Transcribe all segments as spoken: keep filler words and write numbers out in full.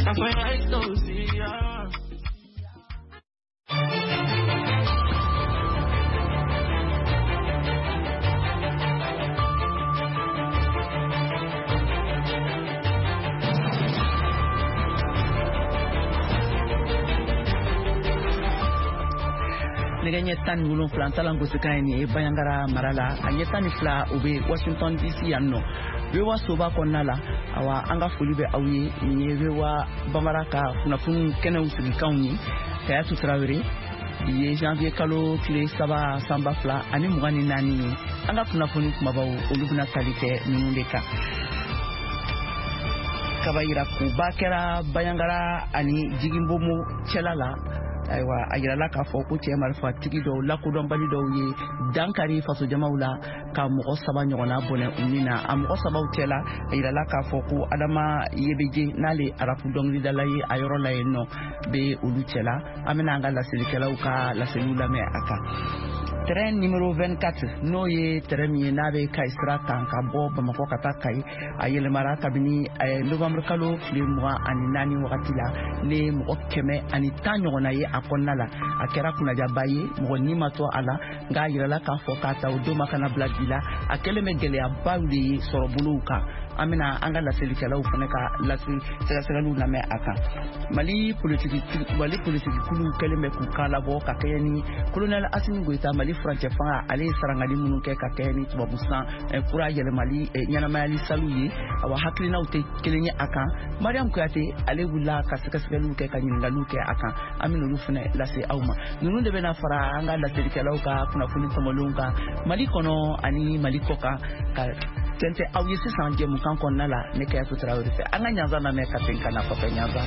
That's why I don't see ya. Neganya tan wulun flan talan gusukan ni bayangara marala anyeta ni fla ube Washington D C yanno bewa soba konnala awa anga fulibe awi ni bewa bamaraka kuna fun kene usigi kawni kaya tutrawere ye janvier kalo kile saba samba fla ani mugani nani anga kuna fun kuma bawo olubna talike nundeka kabayira kubakera bayangara ani jigimbomo chelala aywa ayirala ka fɔ ko cɛ marifa tigi dɔw lakodɔn bali dɔw ye dankari faso jamaw la ka mɔgɔ saba ɲɔgɔnna bɔnɛ u ni na a mɔgɔ sabaw cɛla ayirala ka fɔ ko adama yebeje n'ale arabu dɔnkilidala ye a yɔrɔ la yen nɔ bɛ olu cɛla an bɛna an ka laselikɛlaw ka laseliw lamɛn a kan terrain numéro vingt-quatre n'o ye terrain min ye n'a bɛ Kayi sira kan ka bɔ Bamakɔ ka taa Kayi a yɛlɛmara kabini novembre kalo tile mugan ani naani wagati la ne mɔgɔ kɛmɛ ani tan ɲɔgɔnna ye a kɔnɔna la a kɛra kunnajaba ye mɔgɔ ni ma to a la nka a yirala k'a fɔ k'a ta o don ma kana bila bi la a kɛlen bɛ gɛlɛyabaw de ye sɔrɔbolow kan an bɛna an ka laselikɛlaw fana ka lase sɛgɛsɛgɛliw lamɛn a kan Mali politiki Mali politiki kulu kɛlen bɛ k'u kan labɔ ka kɛɲɛ ni colonel Asimi Goita Mali furancɛ fanga ale ye sarangali minnu kɛ ka kɛɲɛ ni tubabu san kura yɛlɛmali ɲɛnamayali salu ye awa hakilinaw tɛ kelen ye a kan Mariam Kuyate ale wulila ka sɛgɛsɛgɛliw kɛ ka ɲininkaliw kɛ a kan an bɛna olu fana lase aw ma ninnu de bɛna fara an ka laselikɛlaw ka kunnafoni tɔmɔlenw kan Mali kɔnɔ ani Mali kɔ kan ka tɛntɛ aw ye sisan jɛmukan kɔnɔna la ne Kayatou Tarawele fɛ an ka ɲanza lamɛn ka ten ka na kɔfɛ ɲanza.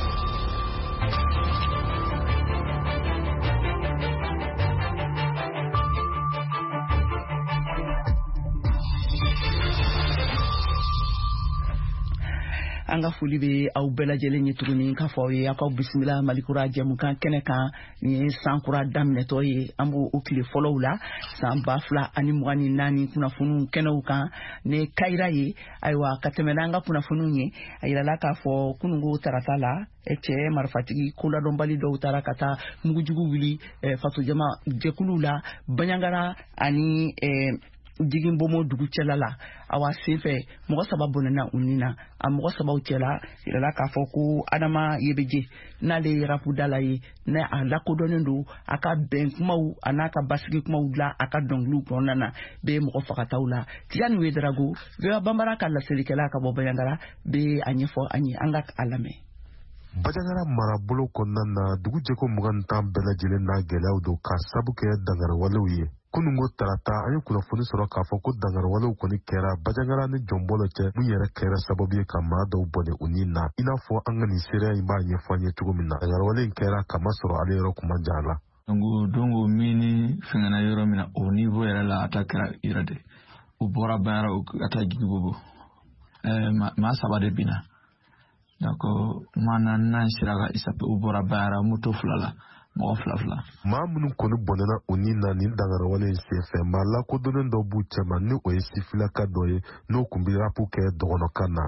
An ka foli bɛ aw bɛɛ lajɛlen ye tuguni k'a fɔ aw ye aw ka bisimila Malikura jɛmukan kɛnɛ kan nin ye san kura daminɛtɔ ye an b'o o tile fɔlɔw la san ba fila ani mugan ni naani kunnafoniw kɛnɛw kan ne Kayira ye ayiwa ka tɛmɛ n'an ka kunnafoniw ye a yirala k'a fɔ kununko tarata la cɛ marifatigi koladɔnbali dɔw taara ka taa mugujugu wuli fasojama jɛkuluw la Banyangara ani Jigimbomo dugu cɛla la awa senfɛ mɔgɔ saba bɔnɛna u ni na a mɔgɔ sabaw cɛla yirala k'a fɔ ko Adama Yebeje n'ale ye rapu dala ye ne a lakodɔnnen don a ka bɛn kumaw a n'a ka basigi kumaw dilan a ka dɔnkiliw kɔnɔna na bɛ mɔgɔ fagataw la Tijani Wederago Vewa Bambara ka laselikɛla ka bɔ Banyangara bɛ a ɲɛfɔ an ye an ka a lamɛn. Bajangara marabolo kɔnɔna na dugu jɛko mugan tan bɛɛ lajɛlen n'a gɛlɛyaw don ka sabu kɛ dangarwalew ye. Kunungo tarata an ye kunnafoni sɔrɔ k'a fɔ ko dangarwalew kɔni kɛra Bajangara ni Jɔnbɔlɔ cɛ mun yɛrɛ kɛra sababu ye ka maa dɔw bɔnɛ u ni na i n'a fɔ an ka nin seereya in b'a ɲɛfɔ an ye cogo min na dangarwale in kɛra kama sɔrɔ ale yɔrɔ kuma jan la. Dongo mini fɛngɛna yɔrɔ min na o niveau yɛrɛ la a ta kɛra yɛrɛ de u bɔra Banyara ka taa Jigibobo maa saba de bina donc maa naaninan sera ka isape u bɔra Banyara moto fila la mɔgɔ fila fila. Maa minnu kɔni bɔnɛna u ni na nin dangarwale in senfɛ maa lakodɔnnen dɔ b'u cɛma ni o ye sifilaka dɔ ye n'o kun bɛ rapu kɛ dɔgɔnɔkan na.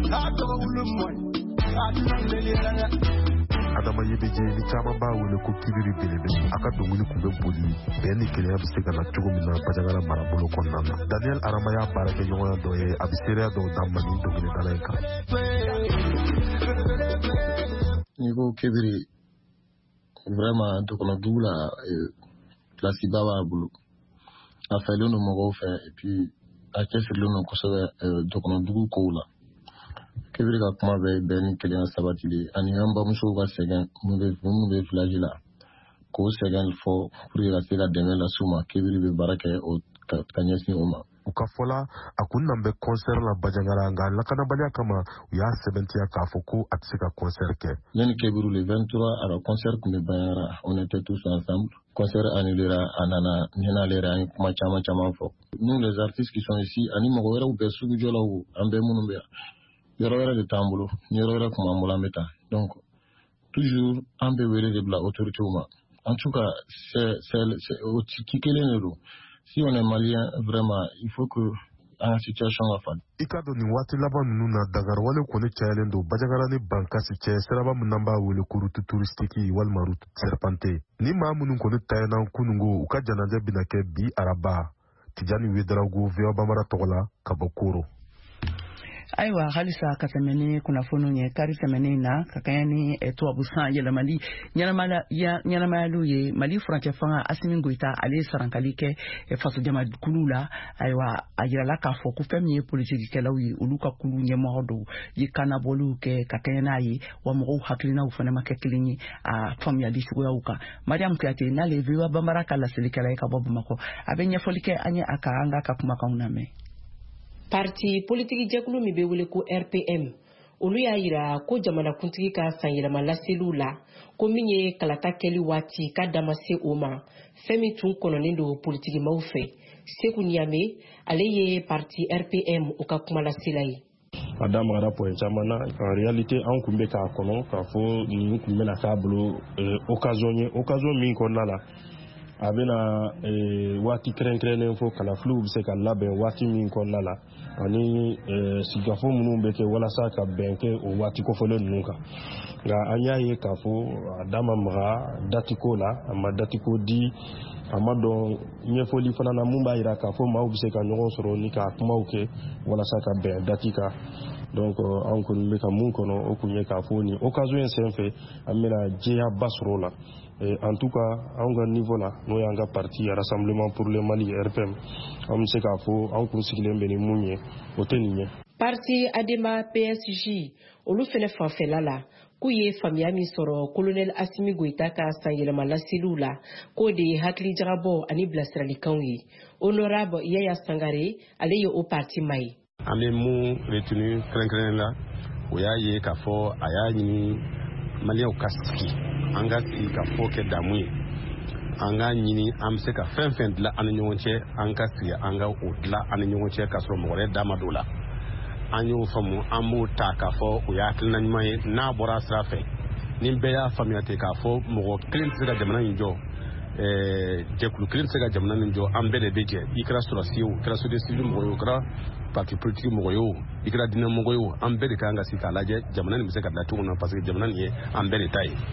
Adama Yebeje ni caman b'a wele ko kibiri belebele a ka dɔnkili kun bɛ boli bɛn ni kelenya bɛ se ka na cogo min na Bajangara marabolo kɔnɔna na. Daniel Arama y'a baarakɛ ɲɔgɔnya dɔ ye a bɛ seereya dɔw d'a ma nin dɔnkilidala in kan. N'i ko kibiri vraiment dɔkɔnɔ dugu la place ba b'a bolo a fɛlen don mɔgɔw fɛ et puis a cɛsirilen don kosɛbɛ dɔkɔnɔ dugu kow la. Kibiri ka kuma bɛ bɛn ni kelenya sabatili ani an bamusow ka sɛgɛn minnu bɛ village la k'o sɛgɛn fɔ pour que ka se ka dɛmɛ las'u ma Kibiri bɛ baara kɛ ka ɲɛsin o ma. U ka fɔla a kun nan bɛ concert la Bajangara nka lakanabaliya kama u y'a sɛbɛntiya k'a fɔ ko a tɛ se ka concert kɛ. Yani Kibiri le vingt-trois a ka concert kun bɛ Banyangara on était tous ensemble. Concert annulera a nana ɲɛn'ale yɛrɛ an ye kuma caman caman fɔ. Nous les artistes qui sont ici ani mɔgɔ wɛrɛw bɛɛ sugujɔlaw an bɛɛ minnu bɛ yan. Yɔrɔ wɛrɛ de t'an bolo ni yɔrɔ wɛrɛ kun b'an bolo an bɛ taa donc toujours an bɛ wele de bila autorités ma en tout cas c'est c'est o ci kelen de don si on est malien vraiment il faut que an situation ka fa ikado ni wati laban nunu na dagar wale kone chayelen do bajagara ni bankasi che seraba munamba wele kurutu turistiki wal marutu serpante ni ma munun kone tayana kunungo uka jananje binake bi araba tijani wedrago veo bamara togola kabakoro aiwa halisa katemeni kuna fono nye kari temeni na kakayani eto abusan yela mali nyanamala ya nyanamalu ye mali franche fanga asimi goita ale sarankali ke e faso jama kulula aiwa ayira la ka fo ku femie politique ke lawi uluka kulu nye modo yi kana bolu ke kakayana yi wa mo haklina ufana makeklinyi a famia disho ya uka mariam kuyate na leviwa bambara kala silikala ka bobu mako abenya folike anye aka anga ka kuma kauname Parti politique jekulu mi be wele ko R P M olu ya yira ko jamana kuntigi ka sanyelama laselu la ko minye kalata keli wati ka damase oma femi tun kononen do politique maw fe Sekou Niamé ale ye parti R P M o ka kuma lasela yi Madame Arapo Chamana en réalité an kumbe ka kono ka fo ni kumbe na kablo occasion occasion min konna la abena wati kren kren fo kala flu se ka laben wati min konna la ani sigafo munu beke wala sa ka benke o wati ko folo nuka ga anya ye ka fo adama mra datiko la ama datiko di amado nye foli fana na mumba ira ka fo ma ubise ka nyogon soro ni ka kuma uke wala sa ka ben datika donc an ko le ka mun kono o kunye ka fo ni occasion senfe amena jeya basro la et en tout cas à un niveau là nous y a un parti Rassemblement pour le Mali R P M on sait qu'à faux on conseille les bénémouniers au tenir parti Adema P S J olu fene fanfɛ la la k'u ye faamuya min sɔrɔ colonel Assimi Goïta ka sanyɛlɛma laseliw la k'o de ye hakili jagabɔ ani bilasiralikanw ye honorable Yaya Sangare ale ye o parti ma ye an bɛ mun retenu kɛrɛnkɛrɛnnen la o y'a ye k'a fɔ a y'a ɲini maliyɛnw ka sigi an ka sigi ka fɔ kɛ damu ye an ka ɲini an bɛ se ka fɛn fɛn dilan an ni ɲɔgɔn cɛ an ka sigi an ka o dilan an ni ɲɔgɔn cɛ k'a sɔrɔ mɔgɔ wɛrɛ da ma don la an y'o faamu an b'o ta k'a fɔ o y'a hakilina ɲuman ye n'a bɔra sira fɛ ni bɛɛ y'a faamuya ten k'a fɔ mɔgɔ kelen tɛ se ka jamana in jɔ jɛkulu kelen tɛ se ka jamana in jɔ an bɛɛ de bɛ jɛ i kɛra sɔrɔsi ye o kɛra société civile mɔgɔ ye o kɛra parti politique mɔgɔ ye o i kɛra diinɛ mɔgɔ ye o an bɛɛ de kan ka sigi k'a lajɛ jamana nin bɛ se ka dilan cogo min na parce que jamana nin ye an bɛɛ de ta ye.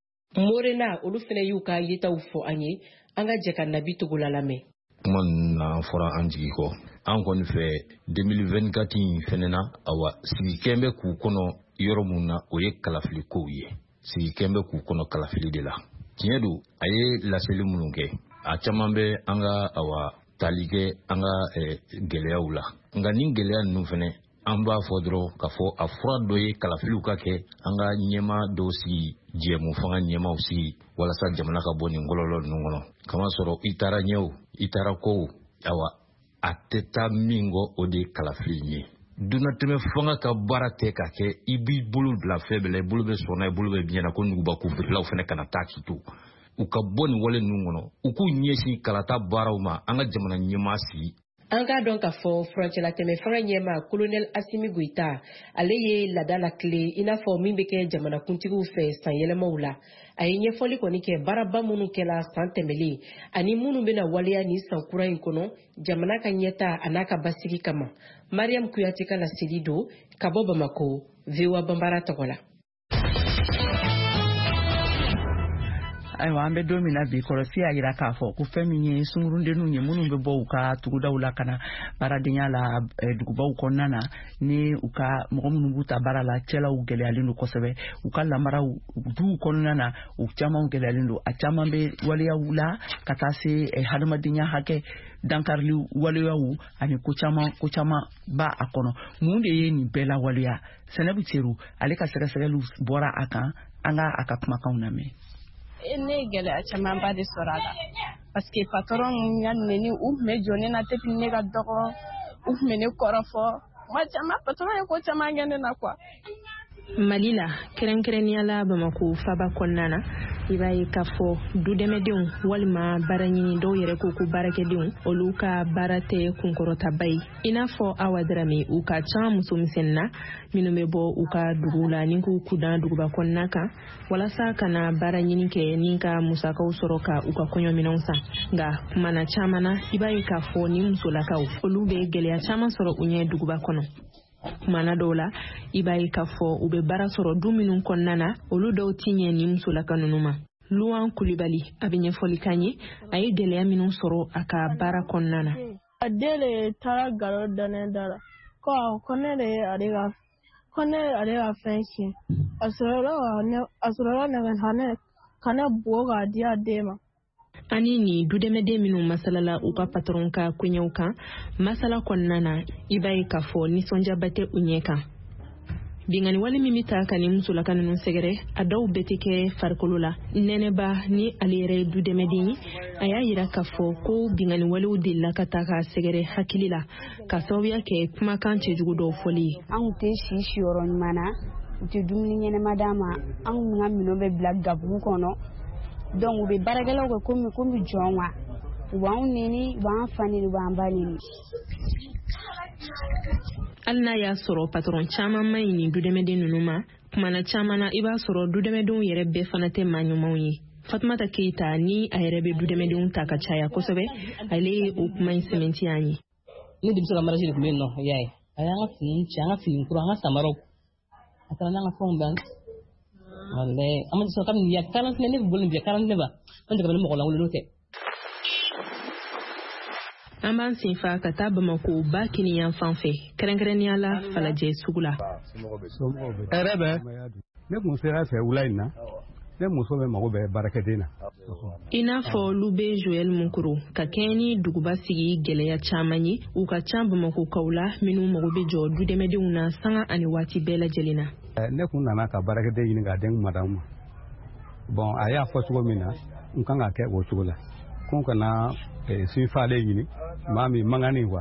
Morena olu fana y'u ka yetaw fɔ an ye an ka jɛ ka nabi togo la lamɛn. Kuma na fɔra an jigi kɔ an kɔni fɛ deux mille vingt-quatre in fɛnɛ na awa sigi kɛn bɛ k'u kɔnɔ yɔrɔ mun na o ye kalafili kow ye sigi kɛn bɛ k'u kɔnɔ kalafili de la tiɲɛ don a ye laseli minnu kɛ a caman bɛ an ka awa tali kɛ an ka gɛlɛyaw la nka nin gɛlɛya ninnu fɛnɛ an b'a fɔ dɔrɔn k'a fɔ a fura dɔ ye kalafiliw ka kɛ an ka ɲɛma dɔw sigi jɛmu fanga ɲɛmaw sigi walasa jamana ka bɔ nin kɔlɔlɔ ninnu kɔnɔ kama sɔrɔ i taara ɲɛ o i taara ko o awa a tɛ taa min kɔ o de ye kalafili ye dunatɛmɛ fanga ka baara tɛ ka kɛ i b'i bolo bila fɛn bɛɛ la i bolo bɛ sɔnna i bolo bɛ biɲɛna ko nugubaku birilaw fana kana taa k'i to u ka bɔ nin wale ninnu kɔnɔ u k'u ɲɛsin kalata baaraw ma an ka jamana ɲɛmaa sigi. An ka dɔn k'a fɔ furancɛla tɛmɛ fanga ɲɛma colonel Assimi Goïta ale ye laada la tile i n'a fɔ min bɛ kɛ jamanakuntigiw fɛ san yɛlɛmaw la a ye ɲɛfɔli kɔni kɛ baaraba minnu kɛla san tɛmɛlen ani minnu bɛna waleya ni san kura in kɔnɔ jamana ka ɲɛta a n'a ka basigi kama Mariam Kuyate ka laseli don ka bɔ Bamako V O A Bambara tɔgɔ la. Aiwa an bɛ don min na bi kɔrɔsi y'a yira k'a fɔ ko fɛn min ye sungurundenninw ye minnu bɛ bɔ u ka tugudaw la ka na baaradenya la dugubaw kɔnɔna na ni u ka mɔgɔ minnu b'u ta baara la cɛlaw gɛlɛyalen don kosɛbɛ u ka lamaraw duw kɔnɔna na u caman gɛlɛyalen don a caman bɛ waleyaw la ka taa se hadamadenya hakɛ dankarili waleyaw ani ko caman ko caman ba a kɔnɔ mun de ye nin bɛɛ la waleya Sɛnɛbu Teru ale ka sɛgɛsɛgɛliw bɔra a kan an ka a ka kumakanw lamɛn. Ne gɛlɛya camanba de sɔrɔ a la parce que patron mun y'a nɛni u tun bɛ jɔ ne na depuis ne ka dɔgɔ u tun bɛ ne kɔrɔfɔ kuma caman patron ye ko caman kɛ ne na quoi Malila kerenkerenya la Bamako faba konnana ibaye kafo dudemedun walma baranyini do yere ko ku barakedun oluka barate kunkorota bay inafo awadrami uka cha musumsenna minumebo uka dugula ninku kudan duguba konnaka wala sa kana baranyini ke ninka musaka usoroka uka konyo minonsa nga mana chamana ibaye kafo ni musolaka olube gele chama soro unye duguba kono mana dola ibaye kafo ube bara soro duminu konnana olu do tinye ni musolaka nunuma Luan Kulibali abenye folikanye ayi gele minu soro aka bara konnana adele tara garo dane dara ko konere arega konere arega fenki asoro ne asoro ne hane kana boga dia dema ani ni dudemede minu masalala uka patronka kunyauka masala konnana ibaye kafo ni sonja bate unyeka bingani wali mimita kani musula kanunu segere adaw betike farkolula neneba ni alire dudemedi aya yira kafo ko bingani wali udilla kataka segere hakilila kasawya ke kuma kanche jugudo foli an te shishi oron mana te dumni nyene madama an ngamino be black gabu kono donc be baragala ko komi komi jonwa wa unini wa fani wa ambani alna ya soro patron chama mai ni dudemede nunuma kumana chama na iba soro dudemede yere be fanate manyumawi Fatmata Keita ni ayerebe dudemede unta kachaya kosobe ale ukmai sementi anyi ni dimsala maraji kumbe no yayi ayanga fin changa fin kuranga samaro atana nga fondan wallahi amadi so kam ya kalan ne ne bolin ya kalan ne ba man daga mo kolawul lote Amban sinfa kataba mako bakini yan fanfe kerenkereni ala falaje sugula erebe ne kun sera fe ulaina ne muso be mako be barakedina ina fo lube Joel Munkuru kakeni duguba sigi geleya chamanyi uka chamba mako kaula minu mako be jo dudemede una sanga ani wati bela jelina ne kun nana ka barakede yin ga den madam bon aya fo tugo mina nkan ga ke wo tugula kun kana sinfa le yin mami mangani wa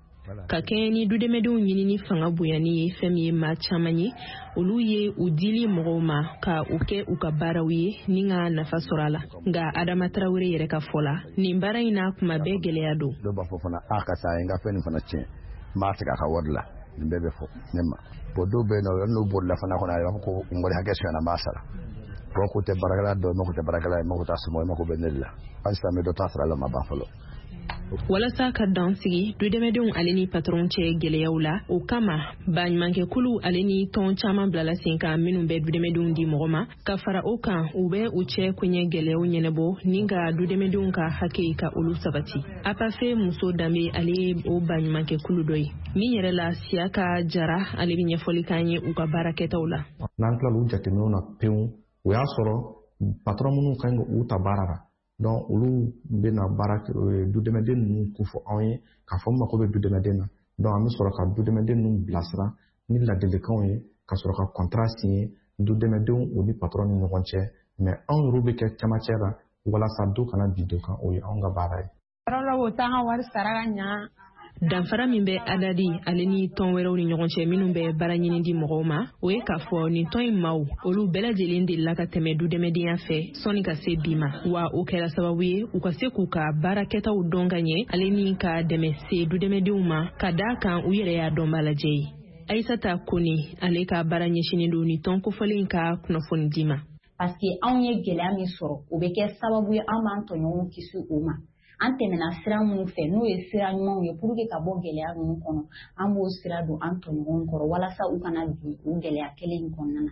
kakeni dudemede unyini ni fanga buyani femi ma chamanyi oluye udili mogoma ka uke ukabarawi ninga nafasorala nga Adama Traore yere ka fola ni mbara ina kuma begele yado do ba fofana aka sa nga feni fana che ma tika ka wadla mbebe fo nema bodo be no no bodla fana ko na yo ko ngori hageso na masala ko te baragala do mo ko te baragala mo ko tasmo mo ko benella ansa me do tasra la mabafalo wala saka dansigi dudemedun aleni patron che geleyawla o kama banmanke kulu aleni ton chama blala sinka minu be dudemedun di mogoma ka fara oka ube uche kwenye gelew nyenebo ninga dudemedun ka hakika ulu sabati apafe muso dambe ale o banmanke kulu doyi mi yere la siaka jara ale binye folikanye uka baraketawla nankla lu jatino na peun o ya soro patron munu kango uta barara donc olu bena barak du demeden nu ku fo awye ka fo mako be du demeden na donc ami soro ka du demeden nu blasra ni la delekan ye ka soro ka contrat signé du demeden ou ni patron ni ngonche mais en rube ke chamachera wala sa do kana bido kan o ye anga baray rolo wo tanga war saraga nya danfara min be adadi aleni ton weraw ni nyogonche minun be baranyini di mogoma o e ka fo ni ton maw olu bela jelinde la ka teme du demedian fe soni ka se bima wa o kera sababu ye u ka se ku ka baraketa u donganye aleni ka deme se du demediuma ka da kan u yere ya dombala jei Aisata Koni ale ka baranye shini do ni ton ko folin ka kunofoni dima parce que anye gela mi soro o be ke sababu ye amanto nyon kisu uma ante mena sira mun fe no e sira nyuman ye pour que ka bo gele anu kono ambo sira do anto nyon koro wala sa u kana bi u gele akele nkonna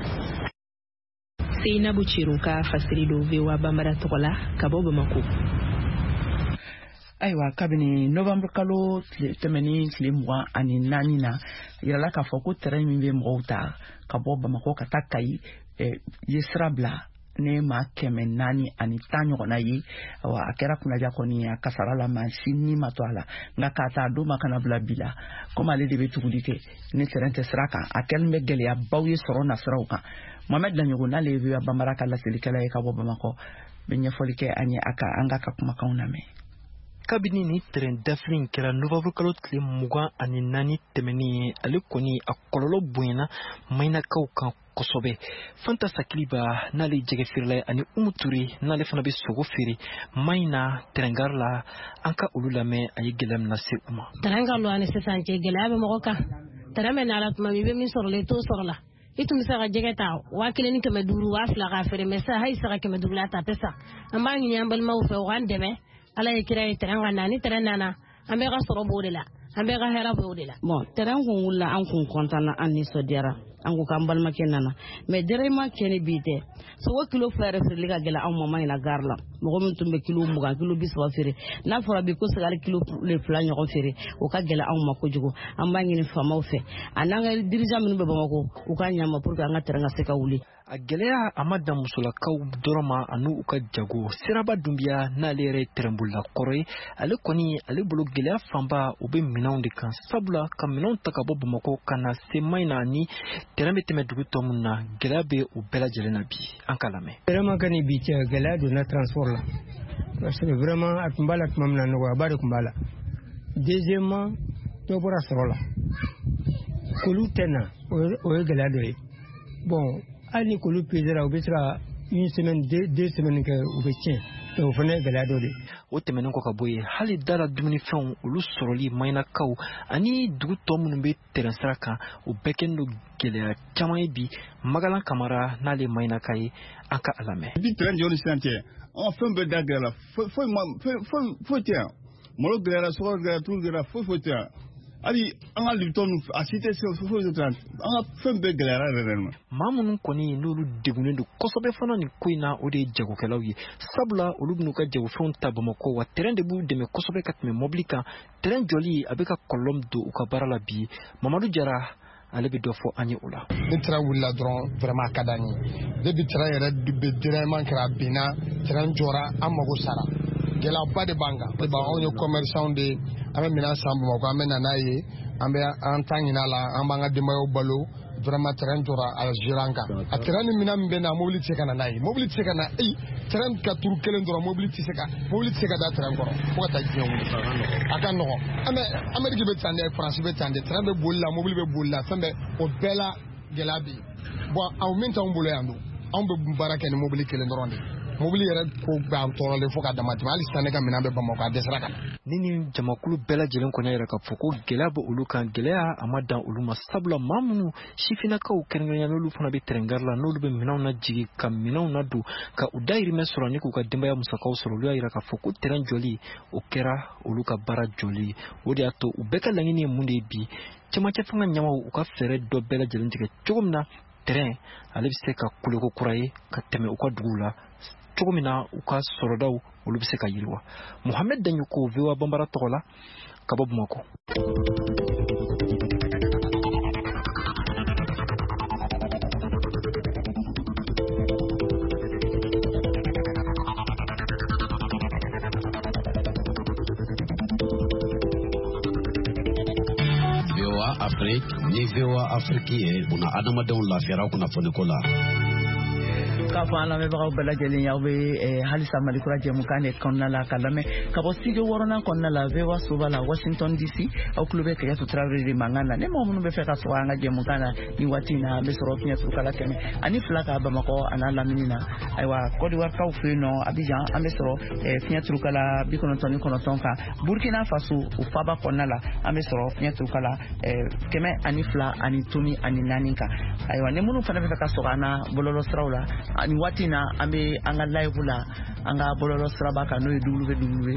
Seina Buchiru ka fasiri do vewa bambara tokola kabobo mako aiwa kabini November kalo temeni klimwa ani nani na yala ka foko terrain mi be mota kabobo mako katakai yesrabla ne ma keme nani ani tanyo na yi wa akera kuna jakoni ya kasara la machine matwala ngaka ta do makana bla bila koma le debe tugudike ne terente sraka akel megele ya bawi soro na srauka Mohamed danyo na le ya bambaraka la silikala ya kabo bamako benye folike anye aka anga ka kuma kauna me kabini ni tren daflin kɛra novembre kalo tile mugan ani naani tɛmɛni ye ale kɔni a kɔlɔlɔ bonyana maɲinakaw kan kosɔbɛ. Fanta Sakiliba n'ale jɛgɛ feerela ani Umu Ture n'ale fana bɛ sogo feere Maɲina tɛrɛngar la an ka olu lamɛn a ye gɛlɛya min lase u ma. Tɛrɛngar lo ani sisan cɛ gɛlɛya bɛ mɔgɔ kan. Tɛrɛn bɛ n'ala tuma min i bɛ min sɔrɔ la i t'o sɔrɔ la. I tun bɛ se ka jɛgɛ ta waa kelen ni kɛmɛ duuru waa fila k'a feere mɛ sisan hali saga kɛmɛ duuru la ta tɛ sa. An b'a ɲini an balimaw fɛ u k'an dɛmɛ. Ala ye kira ye tɛrɛn ka na ni tɛrɛn nana an bɛ ka sɔrɔ b'o de la an bɛ ka hɛrɛ b'o de la. Bon tɛrɛn kun wulila an kun kɔntanna an nisɔndiyara an ko k'an balimakɛ nana mɛ dɛrɛma kɛnɛ bi tɛ sogo kilo fila yɛrɛ feereli ka gɛlɛ anw ma Maɲina gare la mɔgɔ min tun bɛ kilo mugan kilo bi saba feere n'a fɔra bi ko sagali kilo fila ɲɔgɔn feere o ka gɛlɛ anw ma kojugu an b'a ɲini faamaw fɛ a n'an ka dirijan minnu bɛ Bamako u ka ɲama pour que an ka tɛrɛn ka se ka wuli. A gɛlɛya a ma dan musolakaw dɔrɔn ma ani u ka jago Siraba Dunbiya n'ale yɛrɛ ye tɛrɛnbolila kɔrɔ ye ale kɔni ale bolo gɛlɛya fanba u bɛ minɛnw de kan sabula ka minɛnw ta ka bɔ Bamako ka na se Maɲina ni tɛrɛn bɛ tɛmɛ dugu tɔ minnu na gɛlɛya bɛ u bɛɛ lajɛlen na bi an ka lamɛn. Vraiment ka ni bi cɛ gɛlɛya donna transport la parce que vraiment a tun b'a la tuma min na nɔgɔyaba de tun b'a la deuxièmement dɔ bɔra sɔrɔ la k'olu tɛ na o ye gɛlɛya dɔ ye bon hali ni k'olu pesera u bɛ se ka une semaine deux, deux semaines kɛ u bɛ tiɲɛ o fana ye gɛlɛya dɔ de ye. O tɛmɛnen kɔ ka bɔ yen hali dala dumunifɛnw olu sɔrɔli Maɲinakaw ani dugu tɔ minnu bɛ tɛrɛn sira kan u bɛɛ kɛlen don gɛlɛya caman ye bi Magalan Kamara n'ale Maɲinaka ye an ka a lamɛn. Bi tɛrɛn jɔli sisan cɛ an fɛn bɛɛ da gɛlɛya foyi tɛ yan malo gɛlɛyara sɔgɔ gɛlɛyara tulu gɛlɛyara foyi foyi tɛ yan hali an ka libitɔn a si tɛ se foyi tɛ yan an ka fɛn bɛɛ gɛlɛyara yɛrɛ yɛrɛ ma. Maa minnu kɔni n'olu degunnen don kosɛbɛ fana nin ko in na o de ye jagokɛlaw ye sabula olu bɛn'u ka jagofɛnw ta Bamako wa tɛrɛn de b'u dɛmɛ kosɛbɛ ka tɛmɛ mɔbili kan tɛrɛn jɔli a bɛ ka kɔlɔlɔ don u ka baara la bi Mamadu Jara ale bɛ dɔ fɔ an ye o la. Ni tɛrɛn wulila dɔrɔn vraiment a ka d'an ye depuis tɛrɛn yɛrɛ bɛ dérèglement kɛra a binna tɛrɛn jɔra an mago sara gɛlɛyaba de b'an kan anw ye commerçant de an bɛ minɛn san Bamako an bɛ na n'a ye an bɛ an ta ɲini a la an b'an ka denbayaw balo vraiment tɛrɛn jɔra a gérera an kan a tɛrɛn ni minɛn min bɛ na mobili tɛ se ka na n'a ye mobili tɛ se ka na ee tɛrɛn ka turu kelen dɔrɔn mobili tɛ se ka mobili tɛ se ka da tɛrɛn kɔrɔ fo ka taa diɲɛ wuli a ka nɔgɔn an bɛ Amérique bɛ tan de France bɛ tan de tɛrɛn bɛ boli la mobili bɛ boli la fɛn bɛɛ o bɛɛ la gɛlɛya bɛ yen bon aw min t'anw bolo yan don anw bɛ baara kɛ ni mobili kelen dɔrɔn de mobili yɛrɛ ko b'an tɔɔrɔlen fo ka dama tɛmɛ hali sisan ne ka minɛn bɛ Bamako a dɛsɛra ka na. Ni ni jamakulu bɛɛ lajɛlen kɔni yɛrɛ ka fɔ ko gɛlɛya bɛ olu kan gɛlɛya a ma dan olu ma sabula maa minnu sifinnakaw kɛrɛnkɛrɛnya n'olu fana bɛ tɛrɛngar la n'olu bɛ minɛnw na jigin ka minɛnw na don ka u dayirimɛ sɔrɔ ni k'u ka denbaya musakaw sɔrɔ olu y'a jira k'a fɔ ko tɛrɛn jɔli o kɛra olu ka baara jɔli o de y'a to u bɛɛ ka laɲini ye mun de ye bi cɛmancɛ fanga ɲɛmaw u ka fɛɛrɛ dɔ bɛɛ lajɛlen tigɛ cogo min na tɛrɛn ale bɛ se ka kuleko kura ye ka tɛmɛ u ka dugu la cogo min na u ka sɔrɔdaw olu bɛ se ka yiriwa. Mohamed Danyoko V O A Bambara tɔgɔ la ka bɔ Bamako. V O A Afrique ni V O A Afrique ye buna adamadenw lafiyara kunnafoniko la. K'a fɔ an lamɛnbagaw bɛɛ lajɛlen y'aw bɛ halisa Malikura jɛmukan de kɔnɔna la ka lamɛn ka bɔ studio wɔɔrɔnan kɔnɔna la V O A soba la Washington D C aw tulo bɛ Kɛɲɛso Tarawele de mankan na ne mɔgɔ minnu bɛ fɛ ka sɔrɔ an ka jɛmukan na ni waati in na an bɛ sɔrɔ Fiɲɛturu kala kɛmɛ ani fila ka Bamakɔ a n'a lamini na ayiwa Côte d'Ivoire kaw fɛ yen nɔ Abidjan an bɛ sɔrɔ Fiɲɛturu kala bi kɔnɔntɔn ni kɔnɔntɔn kan Burkina Faso o faba kɔnɔna la an bɛ sɔrɔ Fiɲɛturu kala kɛmɛ ani fila ani toni ani naani kan ayiwa ni minnu fana bɛ fɛ ka sɔrɔ an na bɔlɔlɔsiraw la ni waati na an bɛ an ka live la an ka bɔlɔlɔ siraba kan n'o ye w w w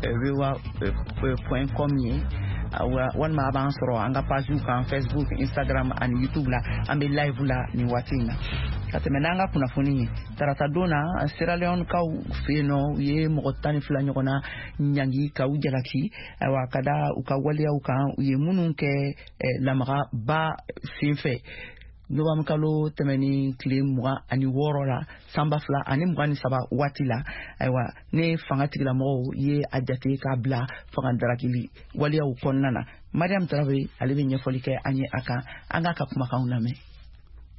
point com ye walima a b'an sɔrɔ an ka page kan Facebook Instagram ani YouTube la an bɛ live la ni waati in na ka tɛmɛ n'an ka kunnafoni ye tarata don na Sierra Leone kaw fɛ yen nɔ u ye mɔgɔ tan ni fila ɲɔgɔn na ɲangi ka u jalaki ayiwa ka da u ka waleyaw kan u ye minnu kɛ lamaga ba sen fɛ Novembre kalo tɛmɛni tile mugan ani wɔɔrɔ la sanba fila ani mugan ni saba waati la ayiwa ne fanga tigilamɔgɔw ye a jate k'a bila fanga darakili waleyaw kɔnɔna na Mariam Tarawele ale bɛ ɲɛfɔli kɛ an ye a kan an k'a ka kumakanw lamɛn.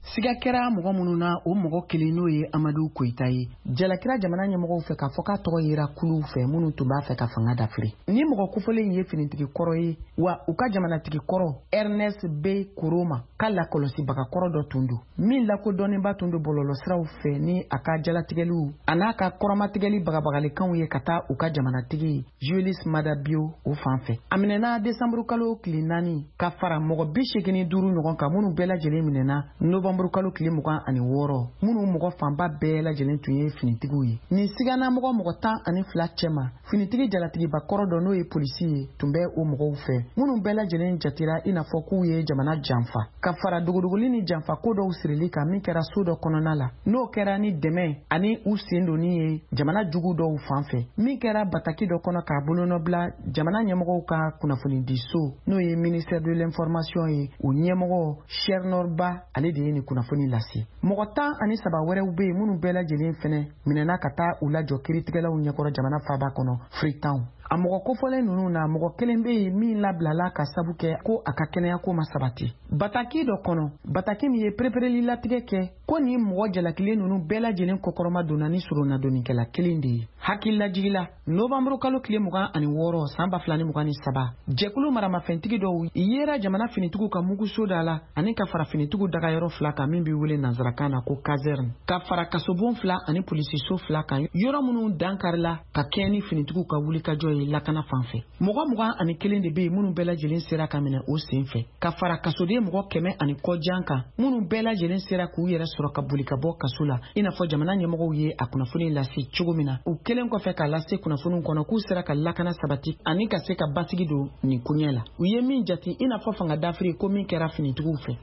siga kɛra mɔgɔ minnu na o mɔgɔ kelen n'o ye Amadu Koyita ye jalakira jamana ɲɛmɔgɔw fɛ k'a fɔ k'a tɔgɔ yera kuluw fɛ minnu tun b'a fɛ ka fanga dafiri ni mɔgɔ kofɔlen ye finitigi kɔrɔ ye wa u ka jamanatigi kɔrɔ Ernest B Koroma ka lakɔlɔsibaga kɔrɔ dɔ tun don min lakodɔnnenba tun don bɔlɔlɔsiraw fɛ ni a ka jalatigɛliw a n'a ka kɔrɔmatigɛli bagabagalikanw ye ka taa u ka jamanatigi Julius Mada Bio o fan fɛ a minɛna desanburu kalo tile naani ka fara mɔgɔ bi seegin ni duuru ɲɔgɔn kan minnu bɛɛ lajɛlen minɛna novanburu kalo tile mugan ani wɔɔrɔ minnu mɔgɔ fanba bɛɛ lajɛlen tun ye finitigiw ye nin sigana mɔgɔ mɔgɔ tan ani fila cɛma finitigi jalatigiba kɔrɔ dɔ n'o ye polisi ye tun bɛ o mɔgɔw fɛ minnu bɛɛ lajɛlen jatira i n'a fɔ k'u ye jamana janfa ka fara dogodogoli ni janfa ko dɔw sirili kan min kɛra so dɔ kɔnɔna la n'o kɛra ni dɛmɛ ani u sen donni ye jamana jugu dɔw fan fɛ min kɛra bataki dɔ kɔnɔ k'a bolonɔbila jamana ɲɛmɔgɔw ka kunnafoni di so n'o ye ministère de l'information ye o ɲɛmɔgɔ Chernor-Ba ale de ye nin kunnafoni lase mɔgɔ tan ani saba wɛrɛw be yen minnu bɛɛ lajɛlen fɛnɛ minɛna ka taa u lajɔ kiritigɛlaw ɲɛkɔrɔ jamana faaba kɔnɔ Freetown a mɔgɔ kofɔlen ninnu na mɔgɔ kelen be yen min labilala ka sabu kɛ ko a ka kɛnɛya ko ma sabati bataki dɔ kɔnɔ bataki min ye perepereli latigɛ kɛ ko ni mɔgɔ jalakilen ninnu bɛɛ lajɛlen kɔkɔrɔma donna ni suronadonnikɛla kelen de ye hakililajigila novanburu kalo tile mugan ani wɔɔrɔ san ba fila ni mugan ni saba jɛkulu maramafɛntigi dɔw yera jamana finitigiw ka muguso da la ani ka fara finitigiw dagayɔrɔ fila kan min bɛ wele nanzarakan na ko caserne ka fara kasobon fila ani polisiso fila kan yɔrɔ minnu dankarila ka kɛ ni finitigiw ka wulikajɔ ye lakana fan fɛ mɔgɔ mugan ani kelen de bɛ yen minnu bɛɛ lajɛlen sera ka minɛ o sen fɛ ka fara kasoden mɔgɔ kɛmɛ ani kɔjan kan minnu bɛɛ lajɛlen sera k'u yɛrɛ sɔrɔ ka boli ka bɔ kaso la i n'a fɔ jamana ɲɛmɔgɔw ye a kunnafoni lase cogo min na u kelen kɔfɛ k'a lase kunnafoniw kɔnɔ k'u sera ka lakana sabati ani ka se ka basigi don nin koɲɛ la u ye min jate i n'a fɔ fanga dafiri ko min kɛra finitigiw fɛ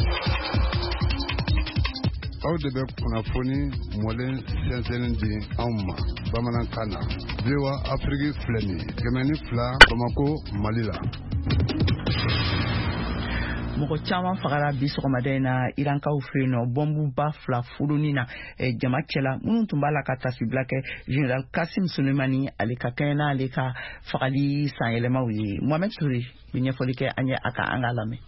aw de bɛ kunnafoni mɔlen sɛnsɛnnin di anw ma bamanankan na V O A Afrique filɛ nin ye kɛmɛ ni fila Bamako Mali la mɔgɔ caman fagara bi sɔgɔmada in na Irankaw fɛ yen nɔ bɔnbuba fila furunin na jama cɛla minnu tun b'a la ka tasibila kɛ General Kasim Sulemani ale ka kɛɲɛ n'ale ka fagali sanyɛlɛmaw ye Mohamed Suri bɛ ɲɛfɔli kɛ an ye a ka an ka lamɛn.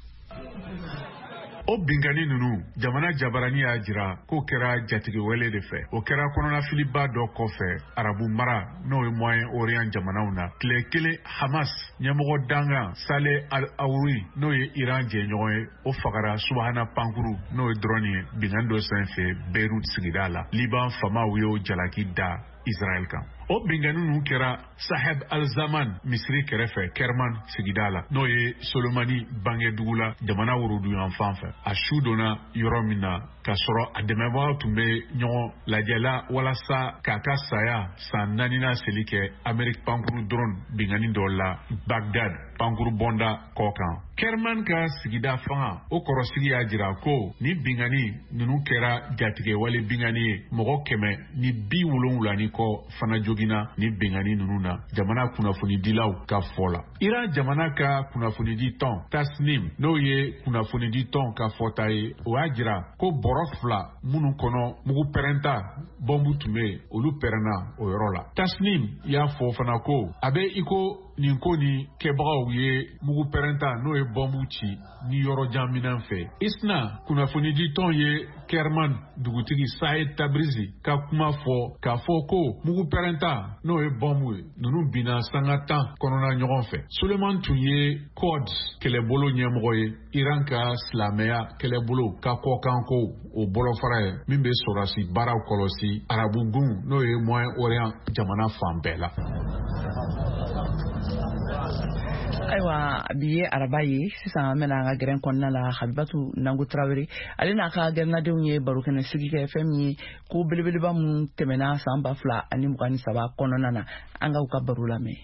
O bingani ninnu jamana jabarani y'a jira k'o kɛra jatigi wele de fɛ o kɛra kɔnɔnafiliba dɔ kɔfɛ arabu mara n'o ye Moyen Orient jamanaw na tile kelen Hamas ɲɛmɔgɔ dangan Saleh al-Aouri n'o ye Iran jɛɲɔgɔn ye o fagara Subahana Pankuru n'o ye drone ye bingani dɔ senfɛ Beirut sigida la Liban famaw y'o jalaki da Israel kan o bingani ninnu kɛra Saheb al-Zaman Misiri kɛrɛfɛ Kerman sigida la n'o ye Solomani bangedugu la jamana woroduyan fan fɛ a su donna yɔrɔ min na k'a sɔrɔ a dɛmɛbagaw tun bɛ ɲɔgɔn lajɛla walasa k'a ka saya san naanina seli kɛ Ameriki pankuru drone bingani dɔ la Bagdad pankuru bɔnda kɔ kan Kerman ka sigida fanga o kɔrɔsigi y'a jira ko ni bingani ninnu kɛra jatigɛwale bingani ye mɔgɔ kɛmɛ ni bi wolonwula ni kɔ fana jogina ni bingani ninnu na jamana kunnafonidilaw ka fɔ la Iran jamana ka kunnafonidi tɔn Tasnim n'o ye kunnafonidi tɔn ka fɔta ye o y'a jira ko bɔrɔ fila minnu kɔnɔ mugu pɛrɛnta bɔnbu tun bɛ olu pɛrɛnna o yɔrɔ la Tasnim y'a fɔ fana ko a bɛ i ko nin ko ni kɛbagaw ye mugu pɛrɛnta n'o ye bɔnbu ci ni yɔrɔ jan minan fɛ Isna kunnafonidi tɔn ye Kerman dugutigi Saïd Tabrizi ka kuma fɔ k'a fɔ ko mugu pɛrɛnta n'o ye bɔnbu ye ninnu binna sanga tan kɔnɔna ɲɔgɔn fɛ Suleman tun ye Quds kɛlɛbolo ɲɛmɔgɔ ye Iran ka silamɛya kɛlɛbolo ka kɔkan ko o bɔlɔfara ye min bɛ sɔrɔsi baaraw kɔlɔsi arabugun n'o ye Moyen Orient jamana fan bɛɛ la. Ayiwa bi ye araba ye sisan an bɛna an ka gɛrɛn kɔnɔna la Habibatu Nango Tarawele ale n'a ka gɛrɛnadenw ye barokɛnɛ sigi kɛ fɛn min ye ko belebeleba minnu tɛmɛna san ba fila ani mugan ni saba kɔnɔna na an ka u ka baro lamɛn.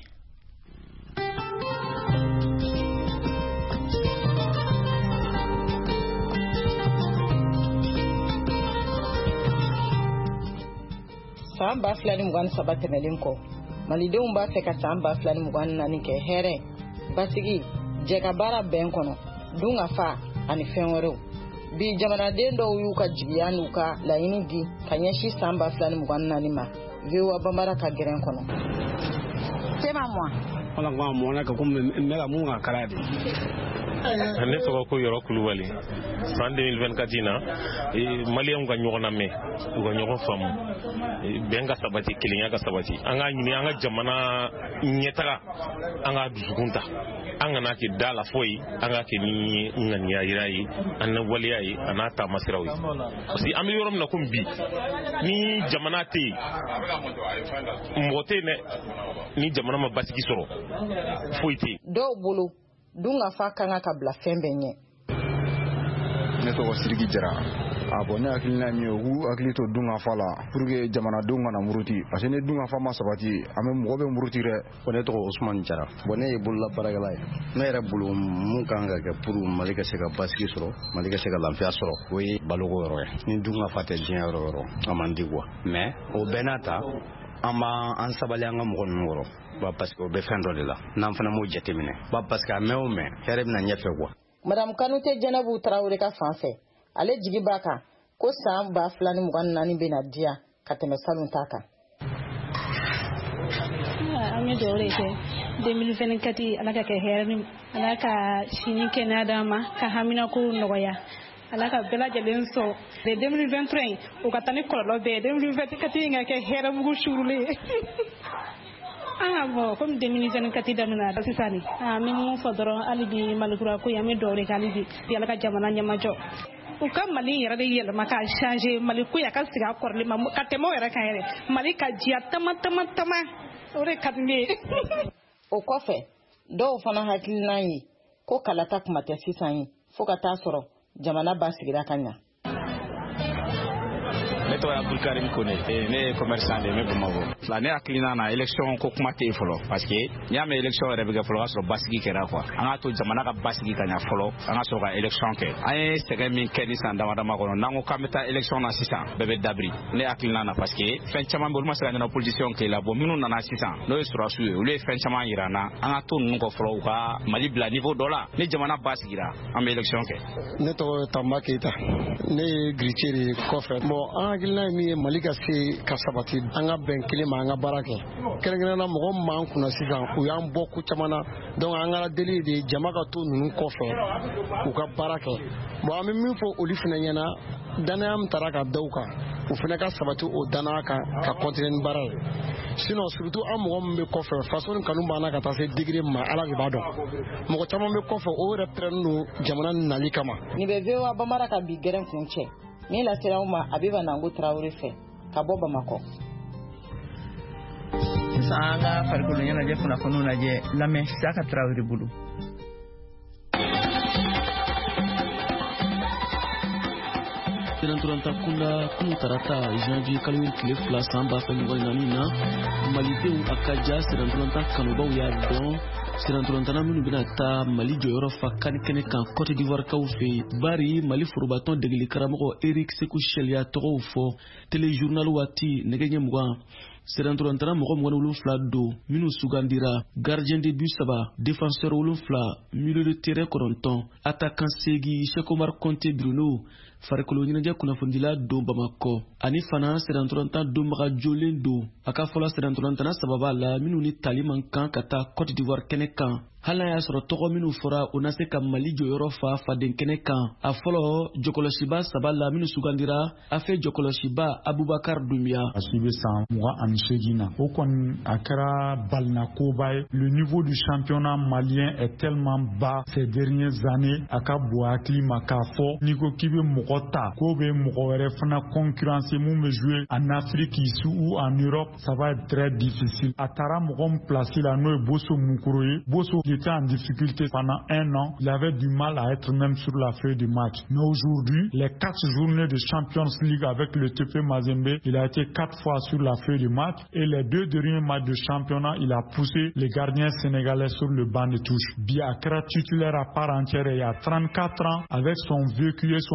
san ba fila ni mugan ni saba tɛmɛlen kɔ malidenw b'a fɛ ka san ba fila ni mugan ni naani kɛ hɛrɛ basigi jɛ ka baara bɛn kɔnɔ dun ka fa ani fɛn wɛrɛw bi jamanaden dɔw y'u ka jigiya n'u ka laɲini di ka ɲɛsin san ba fila ni mugan ni naani ma V O A Bambara ka gɛrɛn kɔnɔ. Tema moi. Wala ngwa mona ka ko me ka mun ka kala de. ne tɔgɔ ko Yɔrɔ Kulubali. San deux mille vingt-quatre na Maliyɛnw ka ɲɔgɔn lamɛn u ka ɲɔgɔn faamu bɛn ka sabati kelenya ka sabati an ka ɲini an ka jamana ɲɛtaga an ka dusukun ta an kana kɛ da la foyi an ka kɛ ni ŋaniya yira ye an na waleya ye a n'a taama siraw ye parce que an bɛ yɔrɔ min na komi bi ni jamana tɛ yen mɔgɔ tɛ yen dɛ ni jamana ma basigi sɔrɔ foyi tɛ yen. Dɔw bolo Dungafa kan ka bila fɛn bɛɛ ɲɛ. Ne tɔgɔ Siriki Jara. A bon ne hakilina min ye u hakili to Dungafa la pour que jamanadenw kana muruti parce que ni Dungafa ma sabati an bɛ mɔgɔ bɛ muruti dɛ. Bon ne tɔgɔ Usman Jara. Bon ne ye bolola baarakɛla ye. Ne yɛrɛ bolo mun kan ka kɛ pour Mali ka se ka basigi sɔrɔ Mali ka se ka lafiya sɔrɔ o ye baloko yɔrɔ ye. Ni Dungafa tɛ diɲɛ yɔrɔ yɔrɔ a man di quoi mais o bɛɛ n'a ta an b'a an sabali an ka mɔgɔ ninnu kɔrɔ ba parce que o bɛ fɛn dɔ de la n'an fana m'o jateminɛ ba parce que a mɛn o mɛn hɛrɛ bɛna ɲɛfɛ quoi. Madame Kanute Janabu Traore ka fan fɛ ale jigi b'a kan ko san ba fila ni mugan naani bɛna diya ka tɛmɛ salon ta kan. An ye dɔw de kɛ deux mille vingt-quatre ala ka kɛ hɛrɛ ni ala ka sini kɛnɛya d'an ma ka haminako nɔgɔya ala ka bɛɛ lajɛlen sɔrɔ deux mille vingt-trois o ka taa ni kɔlɔlɔ bɛɛ deux mille vingt-quatre in ka kɛ hɛrɛ mugu surulen ye. Ah bon comme deux mille vingt-quatre daminɛ na sisan ni an bɛ mun fɔ dɔrɔn hali bi malikura ko an bɛ dɔw de kɛ hali bi ala ka jamana ɲɛmajɔ u ka Mali yɛrɛ de yɛlɛma ka changer Mali ko ya ka sigi a kɔrɔlen ma ka tɛmɛ o yɛrɛ kan yɛrɛ Mali ka diya tama tama tama o de ka di ne ye. O kɔfɛ dɔw fana hakilina ye ko kalata kuma tɛ sisan ye fo ka taa sɔrɔ jamana ba sigira ka ɲa. Ne tɔgɔ Abdul Karim Kone ne ye commerçant de me Bamakɔ. Fila ne hakilina na élection ko kuma tɛ fɔlɔ parce que n'i y'a mɛn élection yɛrɛ bɛ kɛ fɔlɔ o y'a sɔrɔ basigi kɛra quoi an k'a to jamana ka basigi ka ɲa fɔlɔ an ka sɔrɔ ka élection kɛ an ye sɛgɛn min kɛ ni san dama dama kɔnɔ n'an ko k'an bɛ taa élection na sisan bɛɛ bɛ dabiri ne hakilina na parce que fɛn caman bɛ olu ma se ka ɲɛna politicien kɛ la bon minnu nana sisan n'o ye sɔrɔsiw ye olu ye fɛn caman yira an na an ka to ninnu kɔ fɔlɔ u ka Mali bila niveau dɔ la ni jamana basigira an bɛ élection kɛ. Ne tɔgɔ Tamba Keita ne ye gritier de kɔfɛ bon an hakilina ye min ye Mali ka se ka sabati an ka bɛn kelen ma an ka baara kɛ kɛrɛnkɛrɛnnenya mɔgɔ min b'an kunna sisan u y'an bɔ ko caman na donc an ka deli de jama ka to ninnu kɔfɛ u ka baara kɛ bon an bɛ min fɔ olu fana ɲɛna danaya min taara ka da u kan u fana ka sabati o danaya kan ka continuer ni baara ye sinon surtout an mɔgɔ min bɛ kɔfɛ faso ni kanu b'an na ka taa se degré ma ala de b'a dɔn mɔgɔ caman bɛ kɔfɛ o yɛrɛ pɛrɛnnen don jamana nali kama. Nin bɛ V O A Bamara ka bi gɛrɛn kun cɛ min lasera aw ma Abiba Nango Traore fɛ ka bɔ Bamakɔ. Sisan an ka farikolo ɲɛnajɛ kunnafoniw lajɛ lamɛn Saka Traore bolo. Siranturanta kunda kunu tarata janvier kalo tile fila san ba fila ɲɔgɔn naani na malidenw a ka ja siranturanta kanubaw y'a dɔn siranturantana minnu bɛna taa Mali jɔyɔrɔ fa kani kɛnɛ kan Côte d'Ivoire kaw fɛ bari Mali forobatɔn degeli karamɔgɔ Eric Sekou Chel y'a tɔgɔw fɔ téléjournal waati nɛgɛ ɲɛ mugan siranturantana mɔgɔ mugan ni wolonfila don minnu sugandira gardien de but saba défenseur wolonfila milieu de terrain kɔnɔntɔn attaquant segi Cheikh Omar Konté Bruno farikolo ɲɛnajɛ kunnafonidila don Bamakɔ ani fana siranturanta donbaga jolen don a ka fɔlɔ siranturantana sababa la minnu ni tali man kan ka taa Côte d'Ivoire kɛnɛ kan hali n'a y'a sɔrɔ tɔgɔ minnu fɔra o na se ka Mali jɔyɔrɔ fa faden kɛnɛ kan a fɔlɔ jɔkɔlɔsiba saba la minnu sugandira a fɛ jɔkɔlɔsiba Abubakar Doumbia a si bɛ san mugan ani seegin na o kɔni a kɛra balinakoba ye le niveau du championnat malien est tellement bas ces dernières années a ka bon hakili ma k'a fɔ n'i ko k'i bɛ mɔgɔ ta k'o bɛ mɔgɔ wɛrɛ fana concurrence mun bɛ jouer en Afrique ici ou en Europe ça va être très difficile a taara mɔgɔ min place la n'o ye Bosso Mukoro ye Bosso qui était en difficulté pendant un an, il avait du mal à être même sur la feuille du match. Mais aujourd'hui, les quatre journées de Champions League avec le T P Mazembe, il a été quatre fois sur la feuille du match. Et les deux derniers matchs de championnat, il a poussé les gardiens sénégalais sur le banc de touche. Biakra titulaire à part entière, il y a trente-quatre ans, avec son vécu et son esprit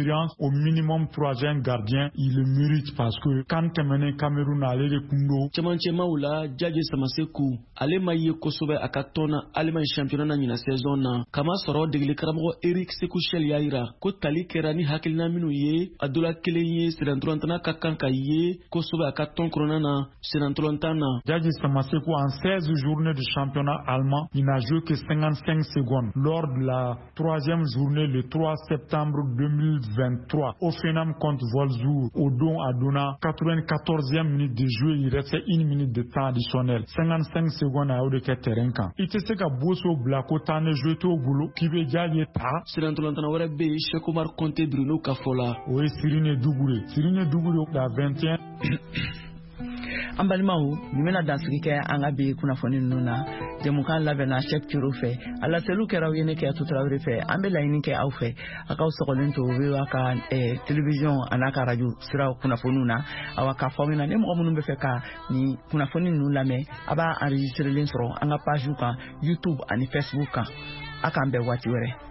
d'expérience, au minimum troisième gardien, il le mérite parce que quand tu mené Cameroun à l'aller kundo. Chamancema ula Jaji Samaseku ale maye kosobe akatona ale man championnat na nyina saison na kama soro degli karamo Eric Sekushel yaira ko tali kerani hakilna minu ye adula keleye sidantrantana kakanka ye kosobe akaton krona na sidantrantana. Jaji Samaseku en seize journées de championnat allemand, il n'a joué que cinquante-cinq secondes lors de la troisième journée le trois septembre deux mille vingt-trois. Au Fenam contre Volzour, Odon Adona, quatre-vingt-quatorzième minute de jeu, il restait une minute de temps additionnel. cinquante-cinq secondes à Odeke terrain camp. Il était que Bosso Blako Tane joué au boulot, qui veut gagner ta. C'est dans l'entendre wara be Chekomar Conte Bruno Kafola. Oui, Sirine Dougouré. Sirine Dougouré, la vingt et un. An balimaw ni bena dansigi kɛ an ka bi kunnafoni ninnu na jɛmukan labɛnna Cheick Thioro fɛ a laseliw kɛra aw ye ne Keyatu Tarawele fɛ an bɛ laɲini kɛ aw fɛ a k'aw sɔgɔlen to u bɛ aw ka télévision a n'a ka radio siraw kunnafoniw na aw ka fɔ na ni mɔgɔ minnu bɛ fɛ ka ni kunnafoni ninnu lamɛn a b'a enregistrelen sɔrɔ an ka page kan YouTube ani Facebook kan a k'an bɛn waati wɛrɛ.